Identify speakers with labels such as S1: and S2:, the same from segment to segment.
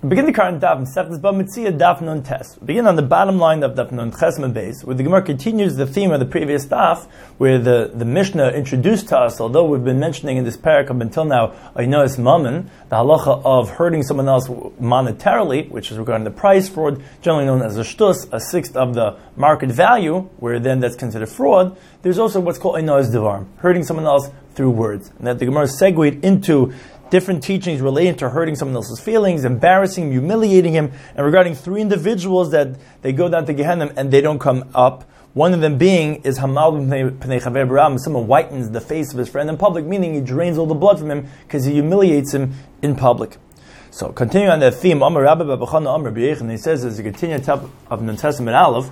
S1: Begin the current daf in Seftes Bamitzia daf nun tes. Begin on the bottom line of daf nun chesma base, where the Gemara continues the theme of the previous daf, where the Mishnah introduced to us, although we've been mentioning in this parak up until now, Oinois Mammon, the halacha of hurting someone else monetarily, which is regarding the price fraud, generally known as a shtus, a sixth of the market value, where then that's considered fraud. There's also what's called Oinois Devar, hurting someone else through words. And that the Gemara segued into different teachings relating to hurting someone else's feelings, embarrassing him, humiliating him, and regarding three individuals that they go down to Gehenna and they don't come up. One of them being is Hamal Pnei Chaver B'Ram. Someone whitens the face of his friend in public, meaning he drains all the blood from him because he humiliates him in public. So, continuing on that theme, Amar Rabbi B'Chana Amar B'Yechon, he says as he continues on top of Nun Testament Aleph,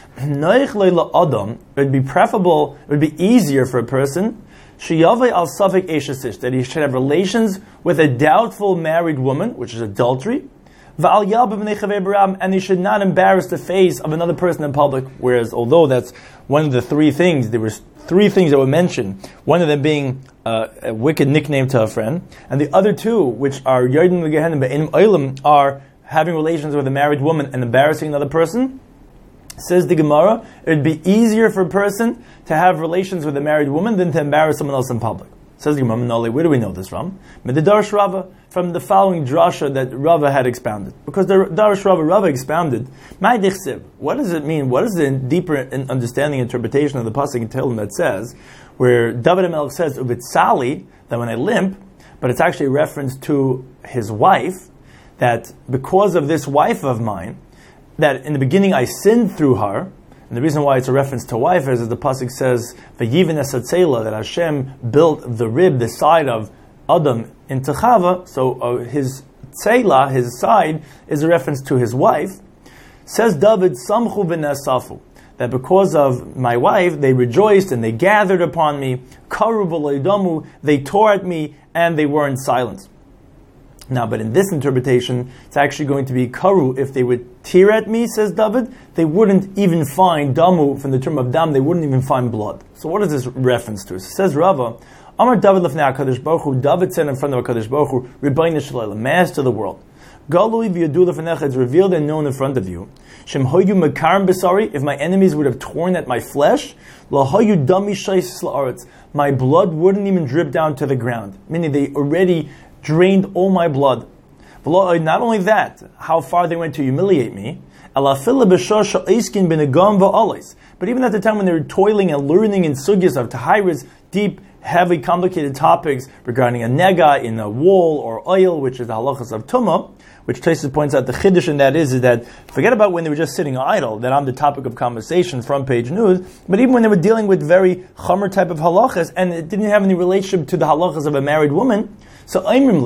S1: it would be preferable, it would be easier for a person that he should have relations with a doubtful married woman, which is adultery, and he should not embarrass the face of another person in public. Whereas, although that's one of the three things, there were three things that were mentioned, one of them being a wicked nickname to a friend, and the other two, which are Yardim Gehenim Be'enim Olam, are having relations with a married woman and embarrassing another person. Says the Gemara, it would be easier for a person to have relations with a married woman than to embarrass someone else in public. Says the Gemara, Noli, where do we know this from? Medadarsh Rava, from the following drasha that Rava had expounded. Because the Darsh Rava expounded, what does it mean? What is the deeper understanding, interpretation of the pasuk in Tehillim that says, where David HaMelech says, Ubitzali, that when I limp, but it's actually a reference to his wife, that because of this wife of mine, that in the beginning I sinned through her, and the reason why it's a reference to wife is that the pasuk says, "V'yivin esatzela," that Hashem built the rib, the side of Adam into Chava. So his tzela, his side, is a reference to his wife. Says David, "Samchu v'nesafu," that because of my wife they rejoiced and they gathered upon me. Karu v'leidamu, they tore at me and they weren't silent. Now, but in this interpretation, it's actually going to be karu. If they would tear at me, says David, they wouldn't even find damu, from the term of dam, they wouldn't even find blood. So what is this reference to? It says Rava, Amar David lefnei HaKadosh Baruch Hu, David said in front of HaKadosh Baruch Hu, Rebbeinu Shalom, Master of the world, Galui v'yadu lefnecha, it's revealed and known in front of you, Shem hoyu mekarim b'sari, if my enemies would have torn at my flesh, la hoyu dami shais la'aretz, my blood wouldn't even drip down to the ground, meaning they already drained all my blood. Not only that, how far they went to humiliate me, but even at the time when they were toiling and learning in sugyas of Tahira's deep, heavy, complicated topics regarding a nega in a wall or oil, which is the halachas of tumah, which Tosfos points out the chiddush in that is that forget about when they were just sitting idle, that I'm the topic of conversation, front page news, but even when they were dealing with very chomer type of halachas, and it didn't have any relationship to the halachas of a married woman. So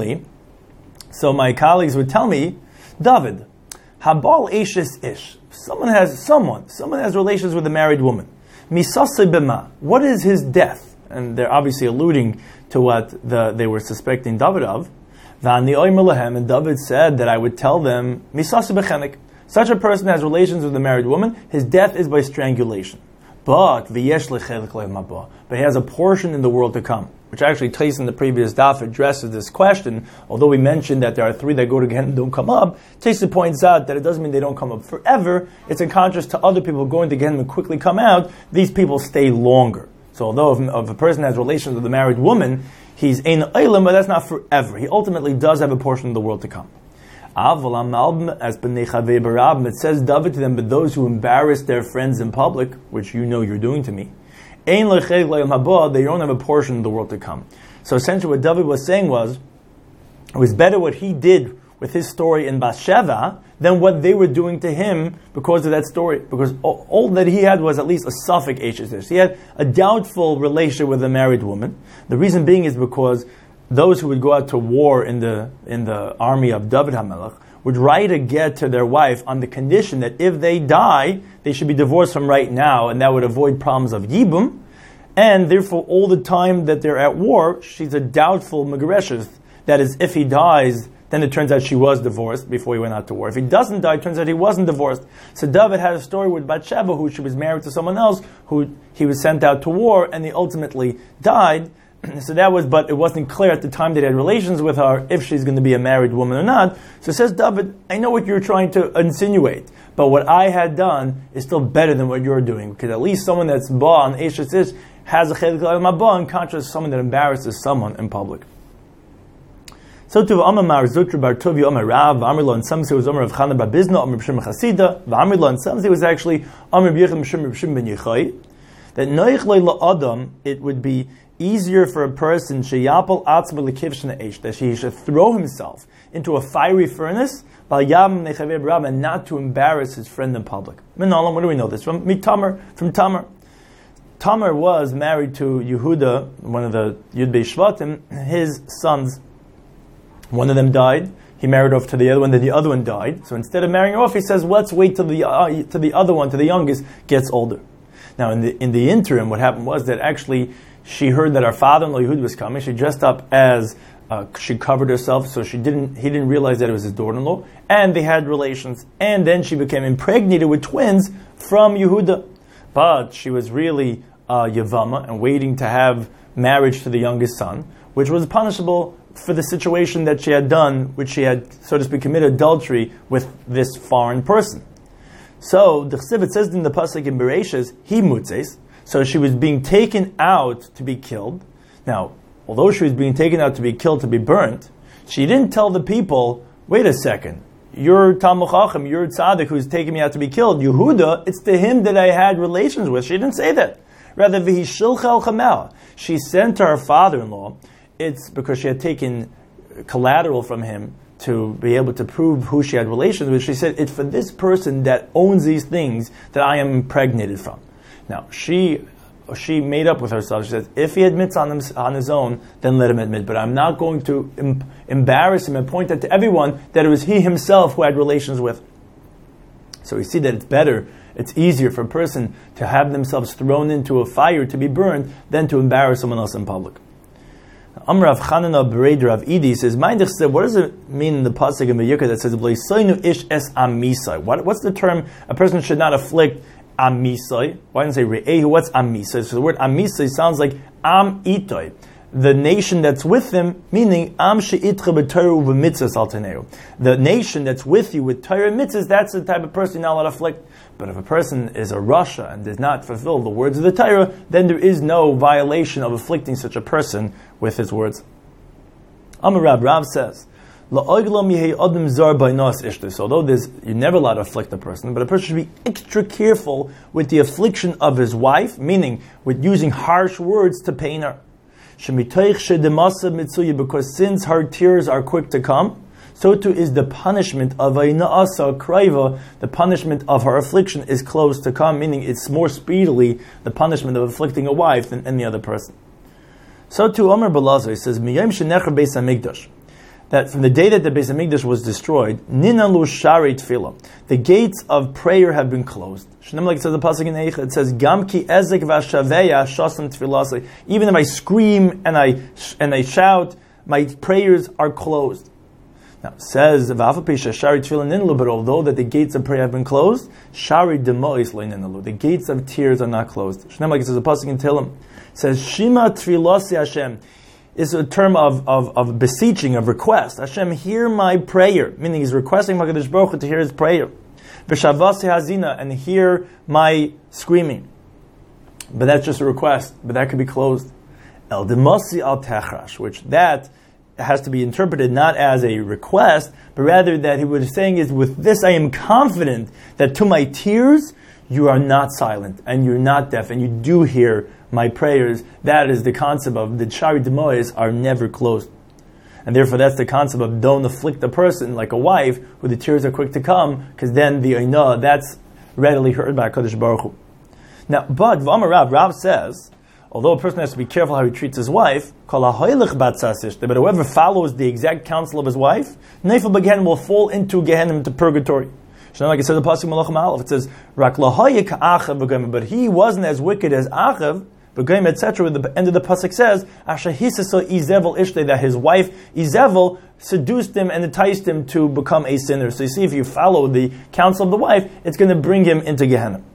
S1: so my colleagues would tell me, David, habal eshes ish. Someone has relations with a married woman. Misase bema. What is his death? And they're obviously alluding to what they were suspecting David of. V'ani oimer lahem, and David said that I would tell them, misase bechenek. Such a person has relations with a married woman. His death is by strangulation. But he has a portion in the world to come, which actually Tosfos in the previous daf addresses this question. Although we mentioned that there are three that go to Gehenna and don't come up, Tosfos points out that it doesn't mean they don't come up forever. It's in contrast to other people going to Gehenna and quickly come out. These people stay longer. So although if a person has relations with a married woman, he's ein olam, but that's not forever. He ultimately does have a portion of the world to come. As it says David to them, but those who embarrass their friends in public, which you know you're doing to me, they don't have a portion of the world to come. So essentially what David was saying was, it was better what he did with his story in Bathsheba than what they were doing to him because of that story. Because all that he had was at least a suffix eshes. He had a doubtful relationship with a married woman. The reason being is because those who would go out to war in the army of David HaMelech would write a get to their wife on the condition that if they die, they should be divorced from right now, and that would avoid problems of yibum. And therefore, all the time that they're at war, she's a doubtful megareshes. That is, if he dies, then it turns out she was divorced before he went out to war. If he doesn't die, it turns out he wasn't divorced. So David had a story with Bathsheba, who she was married to someone else, who he was sent out to war, and he ultimately died. So that was, but it wasn't clear at the time that he had relations with her if she's going to be a married woman or not. So says David, I know what you're trying to insinuate, but what I had done is still better than what you're doing, because at least someone that's ba on Eshes Ish has a chelik al maba, in contrast to someone that embarrasses someone in public. So to Amar Zutra Bar Tovi Amar Rav Amrlo, and some say it was Amar of Chana Bar Bizna Amar B'Shem Chasida Amrlo, and some say it was actually Amar B'Yechem B'Shem Ben Yechai. That Noich Lo Adam, it would be easier for a person sheyapal atzma lekivshna eish, that he should throw himself into a fiery furnace and not to embarrass his friend in public. Minalam, where do we know this from? Tamar, from Tamar. Tamar was married to Yehuda, one of the Yud Bei Shvatim. His sons, one of them died. He married off to the other one, then the other one died. So instead of marrying her off, he says, let's wait till the other one, to the youngest, gets older. Now, in the interim, what happened was that actually she heard that her father-in-law Yehud was coming. She dressed up as she covered herself, so he didn't realize that it was his daughter-in-law, and they had relations. And then she became impregnated with twins from Yehuda, but she was really Yavama and waiting to have marriage to the youngest son, which was punishable for the situation that she had done, which she had, so to speak, committed adultery with this foreign person. So the Chsiv, it says in the pasuk in Bereshis, he mutzes. So she was being taken out to be killed. Now, although she was being taken out to be killed, to be burnt, she didn't tell the people, wait a second, you're Talmud Chacham, you're Tzaddik who's taking me out to be killed. Yehuda, it's to him that I had relations with. She didn't say that. Rather, v'hishilchel chamel. She sent to her father-in-law. It's because she had taken collateral from him to be able to prove who she had relations with. She said, it's for this person that owns these things that I am impregnated from. Now, she made up with herself. She says, if he admits on his own, then let him admit. But I'm not going to embarrass him and point out to everyone that it was he himself who had relations with. So we see that it's easier for a person to have themselves thrown into a fire to be burned than to embarrass someone else in public. Amrav Chanana Bereder of Idi says, what does it mean in the pasuk in Vayikra that says, ish es amisai? What's the term? A person should not afflict amisai. Why didn't say re'ehu? What's amisai? So the word amisai sounds like am itoi, the nation that's with them, meaning am she'itcha b'Torah u'v'mitzvahs al teneu. The nation that's with you with Torah and mitzvahs, that's the type of person you're not allowed to afflict. But if a person is a rasha and does not fulfill the words of the Torah, then there is no violation of afflicting such a person with his words. Amar Rav says, so although you're never allowed to afflict a person, but a person should be extra careful with the affliction of his wife, meaning with using harsh words to pain her. Because since her tears are quick to come, so too is the punishment of a na'asa kraiva, the punishment of her affliction is close to come, meaning it's more speedily the punishment of afflicting a wife than any other person. So too Omer Balazar says, Miyam shenecher Beis HaMikdash, that from the day that the Beis HaMikdash was destroyed, Ninalu Shari Tefillah, the gates of prayer have been closed. Shneim, like it says the pasuk in Eicha, it says, Gam ki ezek v'ashaveya shasam tefillasei. Even if I scream and I shout, my prayers are closed. Now, it says, but although that the gates of prayer have been closed, the gates of tears are not closed. Like it says, the pasuk in Tehillim says, Shima Tfilasi Hashem is a term of beseeching, of request. Hashem, hear my prayer, meaning he's requesting HaKadosh Baruch Hu to hear his prayer. V'shavasi hazina, and hear my screaming. But that's just a request, but that could be closed. El demasi al techrash, which that has to be interpreted not as a request, but rather that he was saying is, with this I am confident that to my tears you are not silent and you're not deaf and you do hear my prayers. That is the concept of the shari demois are never closed. And therefore that's the concept of don't afflict a person like a wife who the tears are quick to come, because then the ainah, that's readily heard by HaKadosh Baruch Hu. Now, but Rav says, although a person has to be careful how he treats his wife, but whoever follows the exact counsel of his wife, Neifel Begehenim will fall into Gehenim, into purgatory. Like it says in the pasuk Malachim Aleph, it says, but he wasn't as wicked as Achav, etc. The end of the pasuk says, that his wife Izevel seduced him and enticed him to become a sinner. So you see, if you follow the counsel of the wife, it's going to bring him into Gehenna.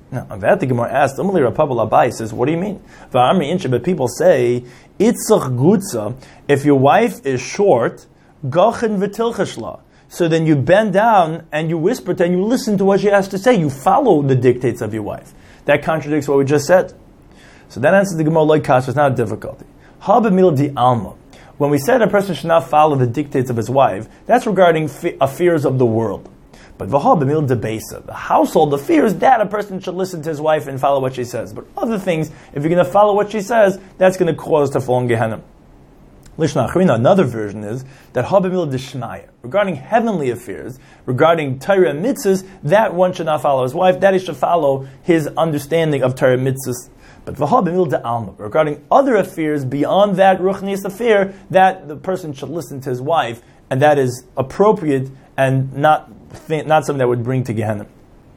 S1: Now, on that the Gemara asked, Umali Rapabal Abai says, what do you mean? But people say, Itzach Gutza, if your wife is short, Gachin v'tilchashla. So then you bend down and you whisper to and you listen to what she has to say. You follow the dictates of your wife. That contradicts what we just said. So that answers the Gemara like Kash, it's not a difficulty. Habamil di alma. When we said a person should not follow the dictates of his wife, that's regarding affairs of the world. But v'habamil de besa, the household affairs, that a person should listen to his wife and follow what she says. But other things, if you're going to follow what she says, that's going to cause to fall in Gehenna. Lishna Achrina, another version is that habamil de shnaya, regarding heavenly affairs, regarding Torah and mitzvahs, that one should not follow his wife, that he should follow his understanding of Torah and mitzvahs. But v'habamil de alma, regarding other affairs beyond that ruchnius affair, that the person should listen to his wife, and that is appropriate and not something that would bring to Gehenna.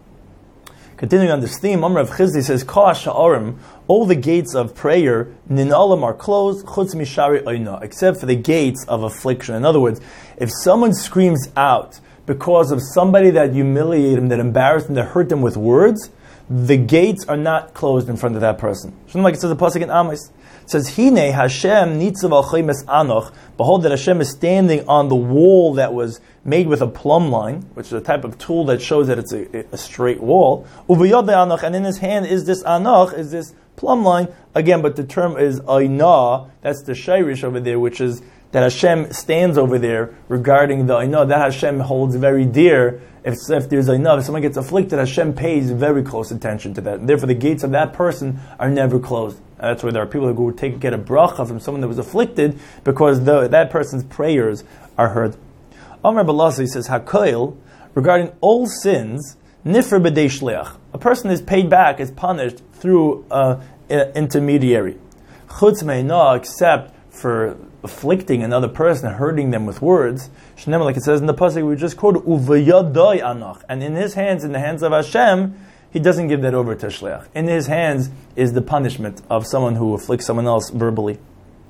S1: Continuing on this theme, Amr of Chizdi says, Kol ha'sha'arim, all the gates of prayer, ninalam are closed, chutz mishari oyna, except for the gates of affliction. In other words, if someone screams out because of somebody that humiliated him, that embarrassed him, that hurt them with words, the gates are not closed in front of that person. Like it says the pasuk in Amos. It says, Hine Hashem nitzav al chaymes anoch. Behold, that Hashem is standing on the wall that was made with a plumb line, which is a type of tool that shows that it's a straight wall. Uvayod anoch, and in his hand is this anoch, is this plumb line. Again, but the term is ayna. That's the shayrish over there, which is that Hashem stands over there regarding the ayna. That Hashem holds very dear. If there's ayna, if someone gets afflicted, Hashem pays very close attention to that. And therefore, the gates of that person are never closed. And that's why there are people who get a bracha from someone that was afflicted because that person's prayers are heard. Amr Balasi says, Hakoil, regarding all sins, nifr b'dei shliach. A person is paid back, is punished through an intermediary. Chutz me'ina, except for afflicting another person, hurting them with words. Shneimar, like it says in the pasuk we just quoted, uvayadai anach, and in his hands, in the hands of Hashem, he doesn't give that over to shliach. In his hands is the punishment of someone who afflicts someone else verbally.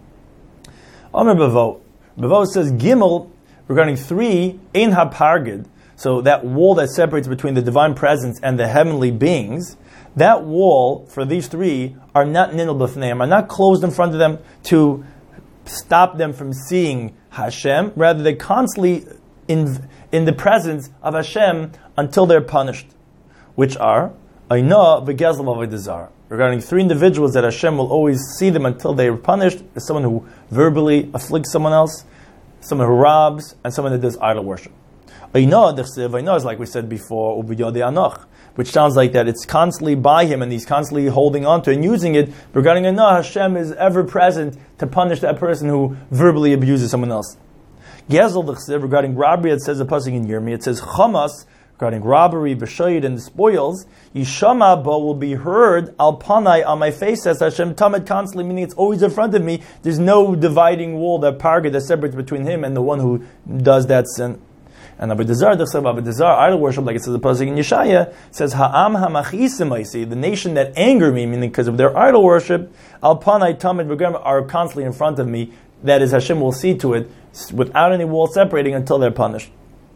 S1: Amr Bavo. Bavo says Gimel regarding 3 ein hapargid. So that wall that separates between the divine presence and the heavenly beings, that wall for these 3 are not ninel b'fneim, are not closed in front of them to stop them from seeing Hashem. Rather, they're constantly in the presence of Hashem until they're punished, which are Aina v'gezel v'avodah. Regarding 3 individuals that Hashem will always see them until they are punished, is someone who verbally afflicts someone else, someone who robs, and someone that does idol worship. Aina is like we said before, which sounds like that it's constantly by him and he's constantly holding on to and using it. Regarding Aina, Hashem is ever present to punish that person who verbally abuses someone else. Gezel regarding robbery, it says a pasuk in Yirmiyah, it says Chamas, regarding robbery, b'shayid, and the spoils, Yishama ba will be heard al panai, on my face, says Hashem Tamid, constantly, meaning it's always in front of me. There's no dividing wall, that parga that separates between him and the one who does that sin. And Avodah idol worship, like it says the pasuk in Yeshaya, says Ha'am ha'machisim aisi, the nation that anger me, meaning because of their idol worship, al panai tamid are constantly in front of me. That is, Hashem will see to it without any wall separating until they're punished.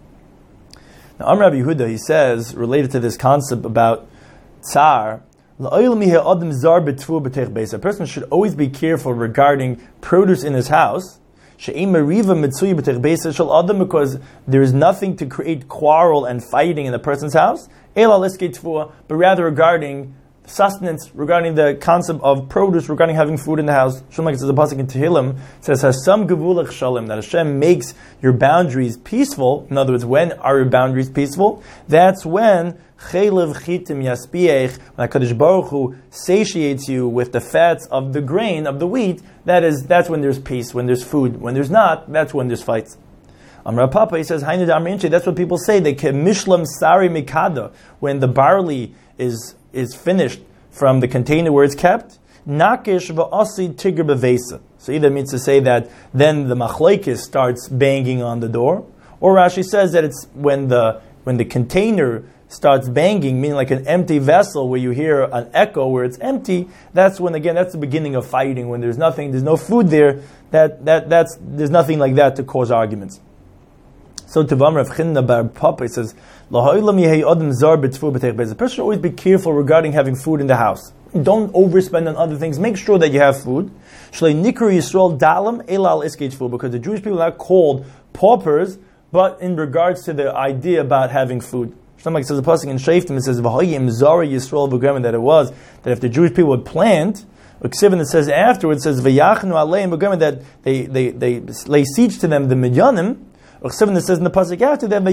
S1: Now, Amr Rabbi Yehuda, he says, related to this concept about tsar, a person should always be careful regarding produce in his house, because there is nothing to create quarrel and fighting in the person's house, but rather regarding sustenance, regarding the concept of produce, regarding having food in the house. Like it says the pasuk in Tehillim, it says Hasam gevulach shalom, that Hashem makes your boundaries peaceful. In other words, when are your boundaries peaceful? That's when chelev chitim yaspiech, when HaKadosh Baruch Hu satiates you with the fats of the grain, of the wheat. That's when there's peace, when there's food. When there's not, that's when there's fights. Amar Papa, he says, that's what people say, they can mishlam sari mikada, when the barley is finished from the container where it's kept, nakish v'asi tigr bevesa. So either means to say that then the machlekes starts banging on the door, or Rashi says that it's when the container starts banging, meaning like an empty vessel where you hear an echo where it's empty. That's when, again, that's the beginning of fighting. When there's nothing, there's no food there. There's nothing like that to cause arguments. So Tivam Rav Chinna Bar Papa says, the person should always be careful regarding having food in the house. Don't overspend on other things. Make sure that you have food. Because the Jewish people are not called paupers, but in regards to the idea about having food. Somebody says a passage in Shaftim, it says that it was that if the Jewish people would plant, it says afterwards, it says that they lay siege to them, the Midyanim. It says in the pasuk after that,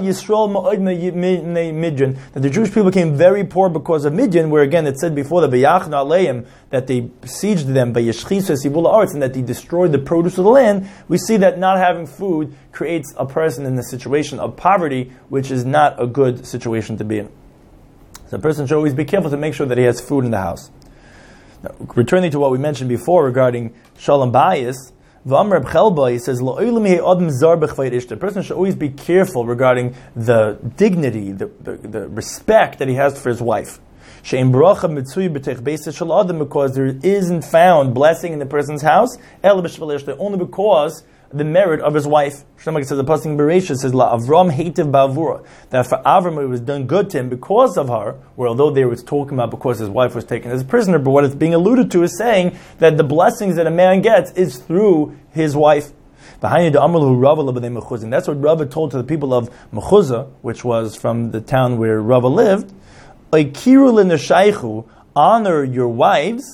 S1: that the Jewish people became very poor because of Midian, where again it said before that they besieged them by Yeshchis and that they destroyed the produce of the land. We see that not having food creates a person in a situation of poverty, which is not a good situation to be in. So a person should always be careful to make sure that he has food in the house. Now, returning to what we mentioned before regarding Shalom Bayis, V'amar B'chelba, he says, the person should always be careful regarding the dignity, the respect that he has for his wife. Because there isn't found blessing in the person's house, only because the merit of his wife. Shlomo says the pasuk in Bereshit says, "La Avram hativ ba'avura," that for Avram it was done good to him because of her. Where although they were talking about because his wife was taken as a prisoner, but what it's being alluded to is saying that the blessings that a man gets is through his wife. And that's what Rava told to the people of Mechuzah, which was from the town where Rava lived. Honor your wives.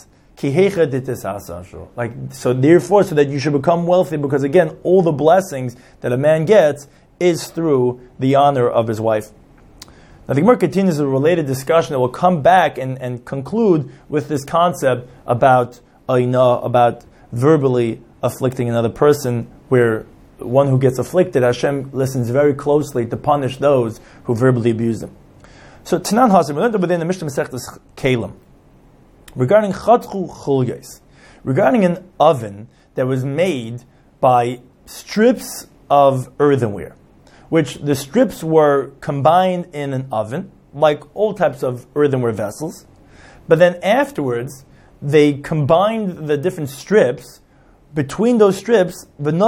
S1: Like, so therefore, so that you should become wealthy, because again, all the blessings that a man gets is through the honor of his wife. Now the Gemara continues a related discussion that will come back and conclude with this concept about about verbally afflicting another person, where one who gets afflicted, Hashem listens very closely to punish those who verbally abuse them. So Tanan Hasim, we learned within the Mishnah Masechtas Kalim, regarding chatchu chulyos, regarding an oven that was made by strips of earthenware, which the strips were combined in an oven, like all types of earthenware vessels, but then afterwards they combined the different strips. Between those strips,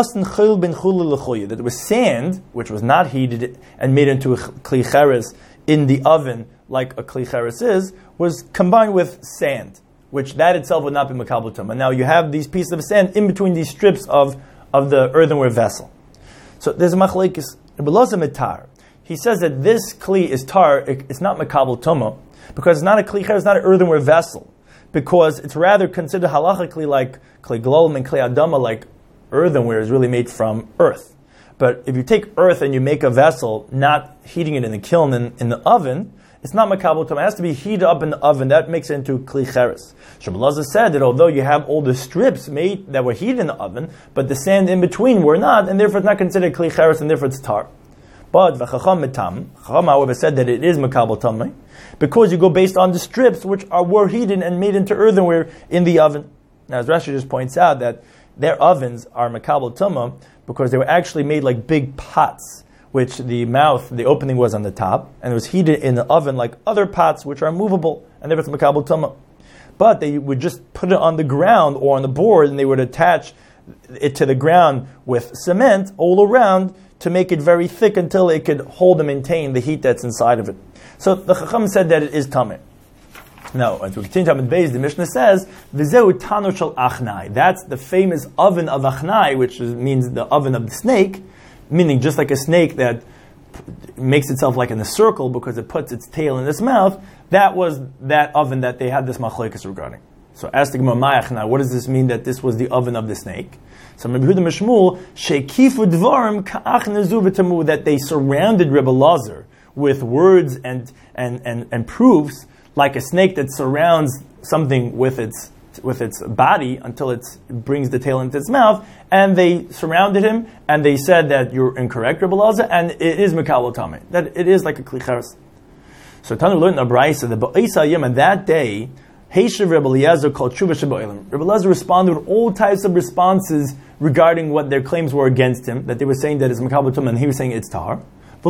S1: that there was sand, which was not heated and made into a kli cheres in the oven, like a kli cheres is, was combined with sand, which that itself would not be makabel tumah. Now you have these pieces of sand in between these strips of the earthenware vessel. So there's a machlekes. He says that this kli is tar, it's not makabel tumah, because it's not a kli cheres, it's not an earthenware vessel, because it's rather considered halachically like kli glolim and kli adama, like earthenware is really made from earth. But if you take earth and you make a vessel, not heating it in the kiln in the oven, it's not makabel tumah. It has to be heated up in the oven. That makes it into kli cheres. Shmuel said that although you have all the strips made that were heated in the oven, but the sand in between were not, and therefore it's not considered kli cheres, and therefore it's tar. But v'chacham mitam, Chacham however said that it is makabel tumah, because you go based on the strips which were heated and made into earthenware in the oven. Now, as Rashi just points out, that their ovens are makabel tumah because they were actually made like big pots, which the opening was on the top, and it was heated in the oven like other pots which are movable, and therefore it's makabel tumah. But they would just put it on the ground or on the board, and they would attach it to the ground with cement all around to make it very thick until it could hold and maintain the heat that's inside of it. So the Chacham said that it is tameh. Now, as we continue to Amud Beis, the Mishnah says, "V'zeu tanu shel achnai." That's the famous oven of achnai, which means the oven of the snake, meaning just like a snake that makes itself like in a circle because it puts its tail in its mouth. That was that oven that they had this machlokes regarding. So, ask the Gemara, "Ma'achnai." What does this mean that this was the oven of the snake? So, Rabbi Yehuda Mishmul, "Shekifu dvarim ka'achnazu v'tamu," that they surrounded Rebbe Lazar with words and proofs, like a snake that surrounds something with its body until it brings the tail into its mouth, and they surrounded him, and they said that you're incorrect, Rebbe Lazar, and it is makabel tumah, that it is like a kli cheres. So Tanu learned in a brayso that ba'isa yom, and that day, Heishav Rebbe Eliezer called Tshuva Sheba'olam. Rebbe Eliezer responded with all types of responses regarding what their claims were against him, that they were saying that it's makabel tumah, and he was saying it's tar.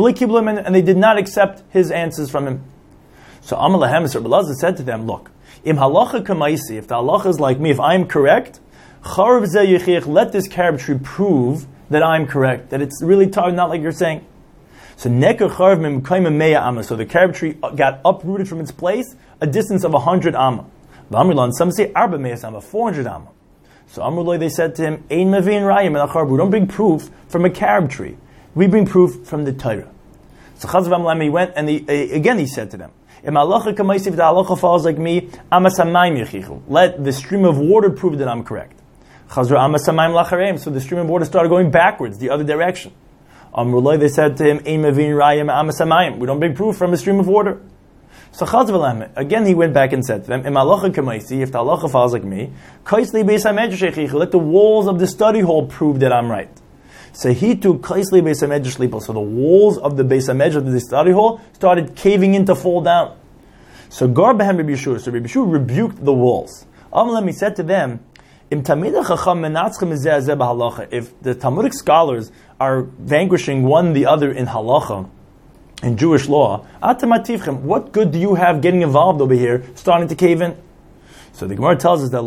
S1: And they did not accept his answers from him. So Amal Lahem, Rebbe Eliezer said to them, look, Im halacha kamaisi, if the halacha is like me, if I'm correct, let this carob tree prove that I'm correct, that it's really not like you're saying. So so the carob tree got uprooted from its place a distance of 100 amma. Some say 400 amma. So Amrullah, they said to him, Ein mevin rayim el acharb. We don't bring proof from a carob tree. We bring proof from the Torah. So Chazal V'Amlam, he went and he said to them, if the halacha falls like me, let the stream of water prove that I'm correct. So the stream of water started going backwards, the other direction. Amrullah, they said to him, Ein mevin rayim. We don't bring proof from a stream of water. So Chazal again he went back and said to them, if the halacha falls like me, let the walls of the study hall prove that I'm right. So he took Kaisli Beis HaMedrash Lipo. So the walls of the Beis HaMedrash of the study hall started caving in to fall down. So Gar Behem Rabbi Yeshua. So Rabbi Yeshua rebuked the walls. He said to them, if the Talmudic scholars are vanquishing one the other in halacha, in Jewish law, what good do you have getting involved over here, starting to cave in? So the Gemara tells us that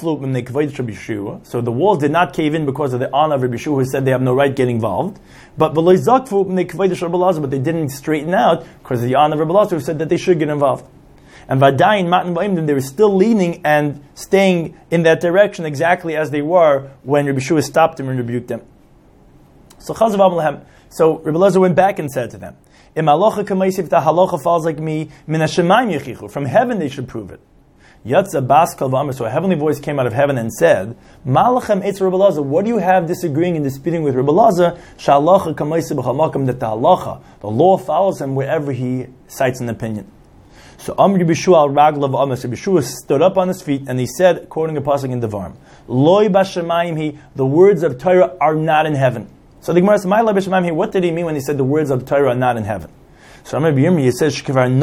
S1: so the walls did not cave in because of the honor of Rabbi Yeshua, who said they have no right getting involved. But they didn't straighten out because of the honor of Rabbi Elazar, who said that they should get involved. And they were still leaning and staying in that direction exactly as they were when Rabbi Yeshua stopped them and rebuked them. So Rabbi Elazar went back and said to them, if the halacha falls like me, from heaven they should prove it. Yatza Bas Kal V'Amar, so a heavenly voice came out of heaven and said, Malachem Eitz Rabbi Elazar, what do you have disagreeing and disputing with Rabbi Elazar? Sha'alacha kamaisi b'chal makom, that the halacha, the law follows him wherever he cites an opinion. So Rabbi Yeshua al Raglav Amar, so Rabbi Yeshua stood up on his feet and he said, quoting a pasuk in Devarim, Loi b'shamayim the words of Torah are not in heaven. So the Gemara says, Loi b'shamayim what did he mean when he said the words of Torah are not in heaven? So Rabbi Yirmiyah says,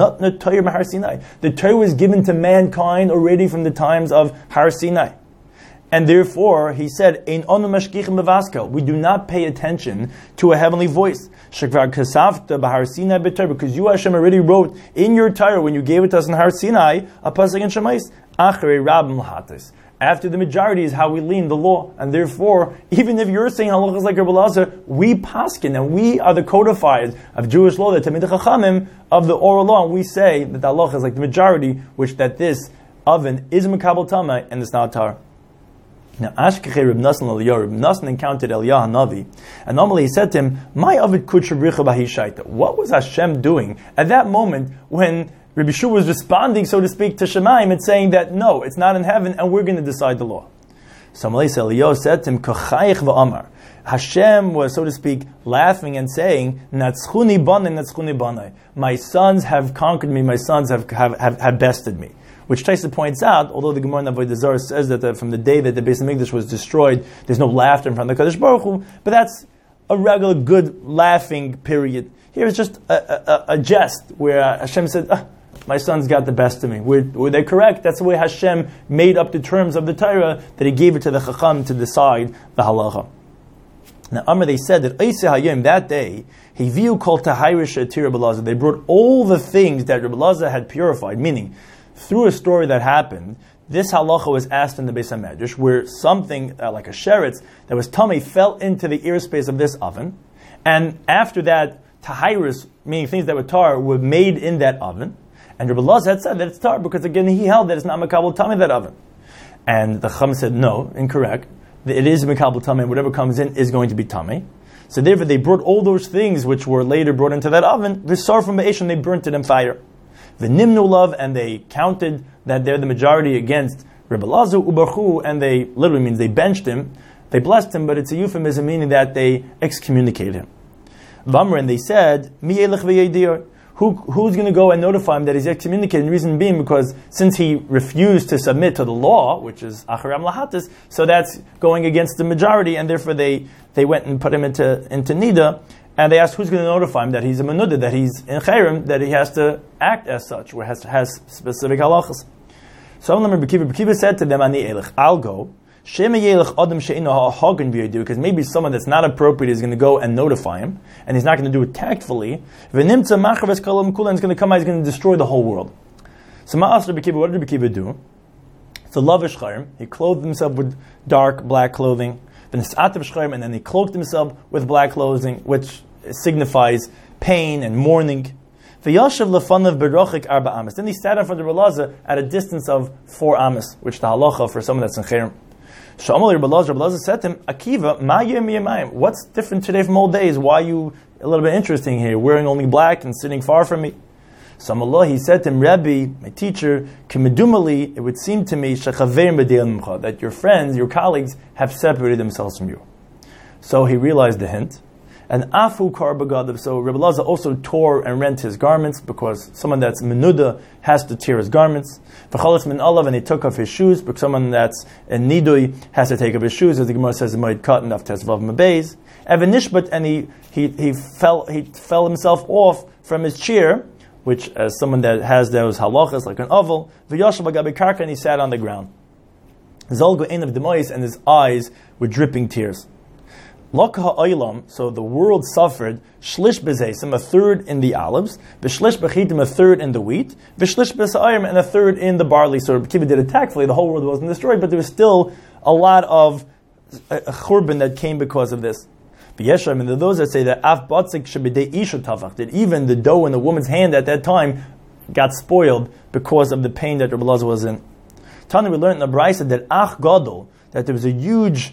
S1: the Torah was given to mankind already from the times of Har Sinai. And therefore, he said, we do not pay attention to a heavenly voice. Because you, Hashem, already wrote in your Torah, when you gave it to us in Har Sinai, a pasuk in Shemais, after the majority is how we lean the law. And therefore, even if you're saying halachas like Rabbi Elazar, we paskin, and we are the codifiers of Jewish law, the Tamid Chachamim of the oral law, and we say that the halacha is like the majority, which that this oven is Mekabel Tamai and it's not tar. Now, Ashkechei Reb Nasan Eliyahu, Reb Nasan encountered Eliyahu Hanavi, and normally he said to him, "My avid kutshabricha b'hishaita." What was Hashem doing at that moment when Rabbi Yeshua was responding, so to speak, to Shemaim and saying that no, it's not in heaven, and we're going to decide the law? So Eliyahu said to him, "Kachayich v'amar." Hashem was, so to speak, laughing and saying, "Natzchuni banai, natzchuni banai." My sons have conquered me. My sons have bested me. Which Taisa points out, although the Gemara in Avodah Zarah says that from the day that the Beis HaMikdash was destroyed, there's no laughter in front of the Kadosh Baruch Hu, but that's a regular good laughing period. Here it's just a jest where Hashem said, my sons got the best of me. Were they correct? That's the way Hashem made up the terms of the Torah, that He gave it to the Chacham to decide the halacha. Now, Amr, they said that that day, Hiviu called Tahirish Atir Rabbi Elazar. They brought all the things that Rabbi Elazar had purified, meaning, through a story that happened, this halacha was asked in the Beis HaMedrash, where something like a sheretz that was tummy fell into the ear space of this oven, and after that, tahiris, meaning things that were tar, were made in that oven, and Rabbi Elazar had said that it's tar, because again he held that it's not makabel tummy that oven. And the Chacham said, no, incorrect. It is makabel tummy, and whatever comes in is going to be tummy. So therefore they brought all those things which were later brought into that oven, v'sar from Be'esh, and they burnt it in fire. The Nimnu love, and they counted that they're the majority against Rabbi Elazar ubarchu, and they literally means they benched him, they blessed him, but it's a euphemism meaning that they excommunicated him. Vamr, and they said, Mi elech v'yedir, who's going to go and notify him that he's excommunicated? And the reason being because since he refused to submit to the law, which is acharam lahatis, so that's going against the majority, and therefore they went and put him into nida. And they asked who's going to notify him that he's a menuda, that he's in chayrim, that he has to act as such, or has specific halachas. So Rabbi Kiva said to them, Ani elech, I'll go. Because maybe someone that's not appropriate is going to go and notify him, and he's not going to do it tactfully. And he's going to come out, he's going to destroy the whole world. So what did Rabbi Kiva do? So lavish chayrim, he clothed himself with dark black clothing. and then he cloaked himself with black clothing, which signifies pain and mourning. Then he sat in front of Rebbe Elazar at a distance of 4 amas, which the halacha for someone that's in Cherem. Rebbe Elazar said to him, Akiva, what's different today from old days? Why are you a little bit interesting here, wearing only black and sitting far from me? So he said to him, Rabbi, my teacher, it would seem to me that your friends, your colleagues, have separated themselves from you. So he realized the hint. And afu kar bagadav. So Rebbe Elazar also tore and rent his garments, because someone that's menuda has to tear his garments. V'chalas min alav, and he took off his shoes, because someone that's in nidui has to take off his shoes, as the Gemara says, might cut enough tesvav mabeis. Evan nishbat, and he fell himself off from his chair, which as someone that has those halachas like an oval. V'yashav agabe karka, and he sat on the ground. Zolgo ein of demois, and his eyes were dripping tears. Lokha Oilam, so the world suffered shlish bezesim, a third in the olives, v'shlish bechitim, a third in the wheat, v'shlish besayim, and a third in the barley. So Kiva did it tactfully, the whole world wasn't destroyed, but there was still a lot of churban that came because of this. V'yesham, and there are those that say that af batzik shebidei isha tavach, that even the dough in the woman's hand at that time got spoiled because of the pain that Rebbe Elazar was in. Tana, we learned in the Brisa that ach gadol, that there was a huge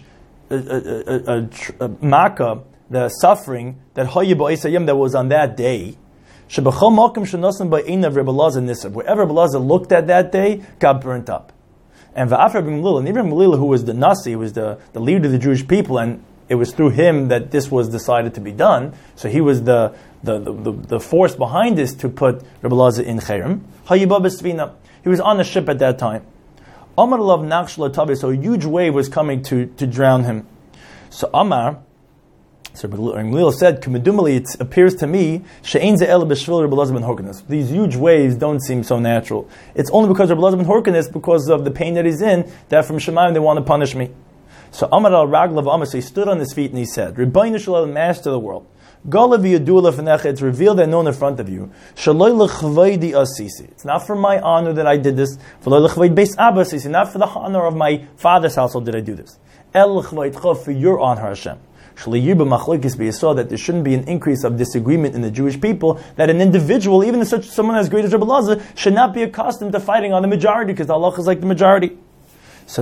S1: makkah, the suffering that that was on that day. Wherever Rebbe Elazar looked at that day, got burnt up. And Ibn Malila, who was the Nasi, who was the leader of the Jewish people, and it was through him that this was decided to be done. So he was the force behind this to put Rebbe Elazar in Cherem. He was on the ship at that time. So a huge wave was coming to drown him. So Amar, so Gamliel said, it appears to me, these huge waves don't seem so natural. It's only because Rebbe Elazar ben Horkanes, because of the pain that he's in, that from Shemayim they want to punish me. So Amar al Raglav Amar, so he stood on his feet and he said, Rebbeinu Shalom, Master of the world, it's revealed and known in front of you. It's not for my honor that I did this. Not for the honor of my father's household did I do this. For your honor, Hashem. That there shouldn't be an increase of disagreement in the Jewish people, that an individual, even such someone as great as Rebbe Elazar, should not be accustomed to fighting on the majority, because Allah is like the majority. So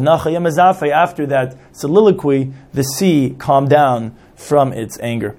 S1: after that soliloquy, the sea calmed down from its anger.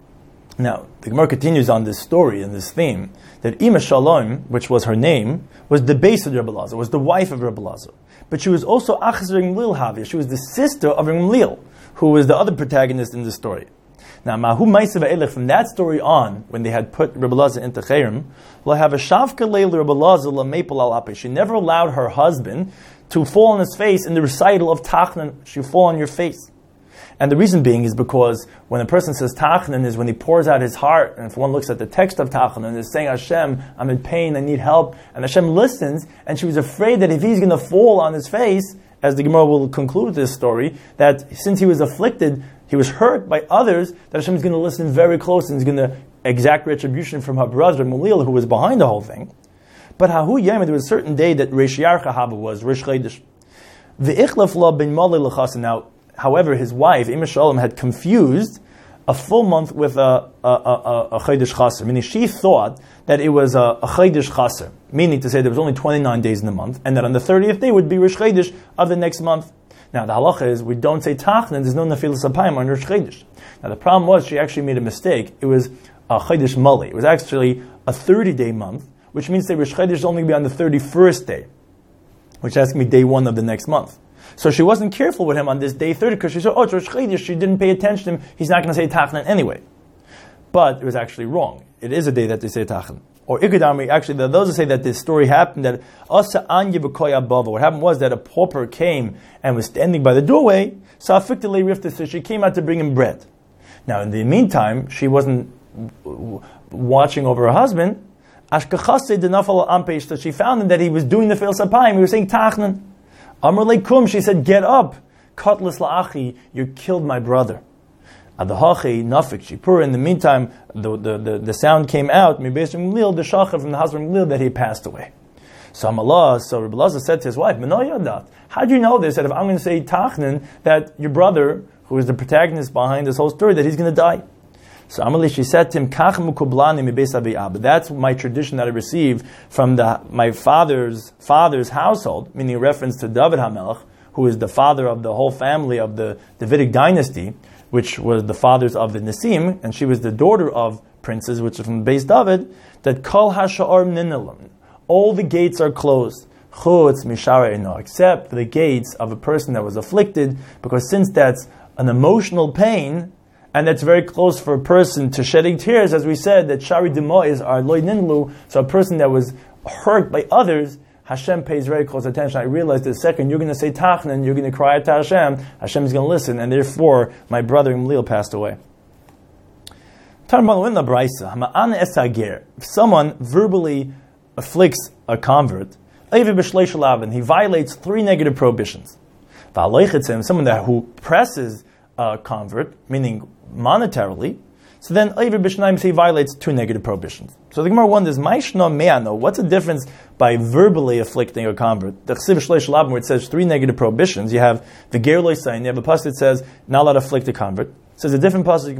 S1: Now, the Gemara continues on this story and this theme, that Ima Shalom, which was her name, was the base of Rebbe Elazar, was the wife of Rebbe Elazar. But she was also Achaz Gamliel Havia, she was the sister of Gamliel, who was the other protagonist in the story. Now, Mahu Ma'asav Elech, from that story on, when they had put Rebbe Elazar into Cherem, will have a Shavka Leil Rebbe Elazar Lamepel Al Ape. She never allowed her husband to fall on his face in the recital of Tachnan. She fall on your face. And the reason being is because when a person says Tachnan is when he pours out his heart, and if one looks at the text of Tachnan, it's saying, Hashem, I'm in pain, I need help, and Hashem listens, and she was afraid that if he's going to fall on his face, as the Gemara will conclude this story, that since he was afflicted, he was hurt by others, that Hashem is going to listen very close and is going to exact retribution from her brother, Mulil, who was behind the whole thing. But Hahu Yom, there was a certain day that Rish Yarcha Haba was, Rish Chodesh. V'ichlaf la ben Malei l'chasen. Now, however, his wife, Ima Shalom, had confused a full month with a Chodesh Chaser, meaning she thought that it was a Chodesh Chaser, meaning to say there was only 29 days in the month, and that on the 30th day would be Rish Chodesh of the next month. Now, the halacha is, we don't say Tachnan, there's no Nefilas Apayim on Rish Chodesh. Now, the problem was, she actually made a mistake. It was a Chodesh Malei. It was actually a 30-day month, which means that Rish Chodesh is only going to be on the 31st day, which has to be day 1 of the next month. So she wasn't careful with him on this day 30, because she said, it's Rosh Chodesh, she didn't pay attention to him, he's not going to say Tachnan anyway. But it was actually wrong. It is a day that they say Tachnan. Or Ikadami, actually, there are those that say that this story happened, that Asa Anya B'koya Bava. What happened was that a pauper came and was standing by the doorway, so she came out to bring him bread. Now, in the meantime, she wasn't watching over her husband. So she found him that he was doing the Feil Sapayim, he was saying Tachnan. Amr Leikum, she said, get up. Katlis la'achi, you killed my brother. Adahachi, nafik, shipur. In the meantime, the sound came out, the shachar from the husband of Gamliel, that he passed away. So Rebbe Elazar said to his wife, how do you know this, that if I'm going to say Tachnan, that your brother, who is the protagonist behind this whole story, that he's going to die. So Amalei, she said to him, Kach mukublani mi beis abi abba. That's my tradition that I received from my father's household, meaning a reference to David HaMelech, who is the father of the whole family of the Davidic dynasty, which was the fathers of the Nisim, and she was the daughter of princes, which is from Beis David, that Kol HaSha'ar Ninalam, all the gates are closed, Chutz Mishara Eno, except for the gates of a person that was afflicted, because since that's an emotional pain, and that's very close for a person to shedding tears, as we said, that Shari Demois are Loy Ninlu, so a person that was hurt by others, Hashem pays very close attention. I realized the second you're going to say Tachnan, you're going to cry out to Hashem, Hashem is going to listen, and therefore my brother Gamliel passed away. If someone verbally afflicts a convert, and he violates 3 negative prohibitions. Someone who presses a convert, meaning monetarily, so then he violates 2 negative prohibitions. So the Gemara wonders, what's the difference by verbally afflicting a convert? The Chesiv Shleish Labim, where it says 3 negative prohibitions, you have the Ger Lo Yisayin, you have a pasuk that says, not allowed to afflict a convert. It says a different pasuk,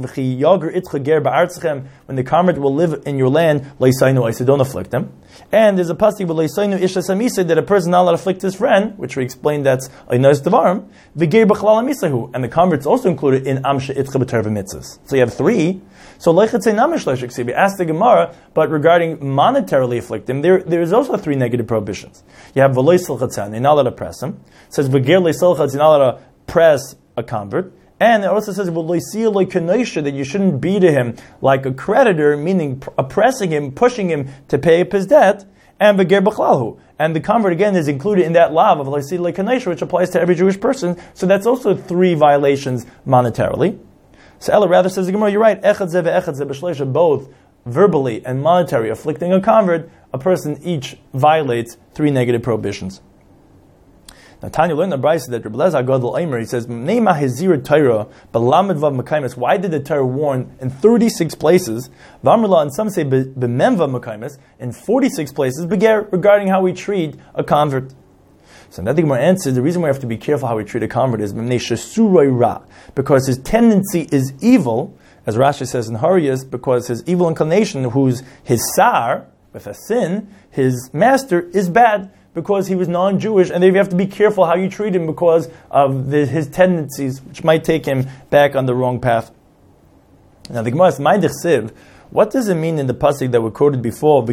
S1: when the convert will live in your land, Lo Yisainu, don't afflict them. And there's a pasuk Lo Yisainu Isha Samiseh, that a person not allowed to afflict his friend, which we explained that's Einos Devarim, V'ger B'chalal Amisahu, and the convert's also included in Amsha Itcha B'Terva Mitzvahs. So you have 3. So Leichet say Namish Leishik, we asked the Gemara, but regarding monetarily afflicting, there is also 3 negative prohibitions. You have V'loi Silchatzan, you're not allowed to press him. It says V'ger Loi Silchatz, you're not allowed to press a convert. And it also says that you shouldn't be to him like a creditor, meaning oppressing him, pushing him to pay up his debt. And v'ger b'chlalhu. And the convert again is included in that law of which applies to every Jewish person. So that's also 3 violations monetarily. So Ella rather says the Gemara, you're right. Echad zeh ve'echad zeh b'shleisha, both verbally and monetary afflicting a convert, a person each violates 3 negative prohibitions. Now Tanya learned the Brisa that Rebbe Lezer Gadol Eimer, he says, Neima Hezir Torah, B'lamed Vav Mekaimis. Why did the Torah warn in 36 places? V'amrla, and some say B'mem Vav Mekaimis, in 46 places, regarding how we treat a convert. So that the Gemara answers, the reason we have to be careful how we treat a convert is because his tendency is evil, as Rashi says in Harias, because his evil inclination, who's his sar, with a sin, his master, is bad, because he was non-Jewish, and then you have to be careful how you treat him because of his tendencies, which might take him back on the wrong path. Now the Gemara is, what does it mean in the pasuk that we quoted before?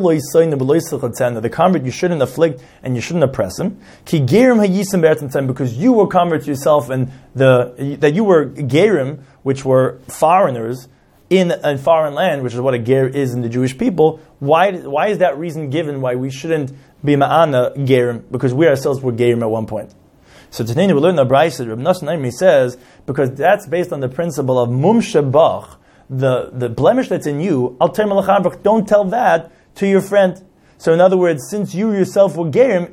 S1: The convert you shouldn't afflict and you shouldn't oppress him. Because you were converts yourself, and that you were gerim, which were foreigners in a foreign land, which is what a ger is in the Jewish people. Why is that reason given why we shouldn't be ma'ana gerim? Because we ourselves were gerim at one point. So today we learn the Brisa. Reb Nosson Naimi says, because that's based on the principle of mum shebach, the blemish that's in you, al ter melachavach, don't tell that to your friend. So in other words, since you yourself were gerim,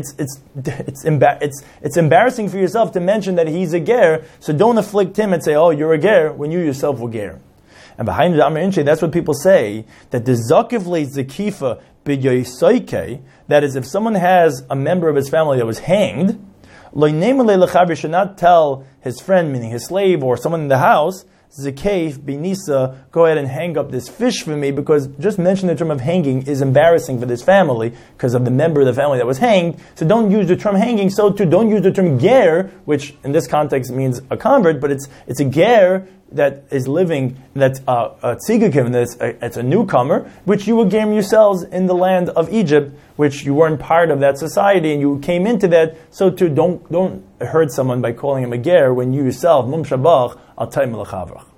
S1: it's embarrassing for yourself to mention that he's a ger. So don't afflict him and say, oh, you're a ger, when you yourself were gerim. And behind the Amar Inche, that's what people say, that the zakiv le zakifa b'yosoike, that is, if someone has a member of his family that was hanged, lo neimele lechaber, should not tell his friend, meaning his slave or someone in the house, Zakef binisa, go ahead and hang up this fish for me, because just mentioning the term of hanging is embarrassing for this family because of the member of the family that was hanged. So don't use the term hanging. So too, don't use the term ger, which in this context means a convert, but it's a ger that is living, that's a tzigakim, it's a newcomer, which you were gerim yourselves in the land of Egypt, which you weren't part of that society, and you came into that. So too, don't hurt someone by calling him a ger when you yourself, mum shabach, al tay melachavach.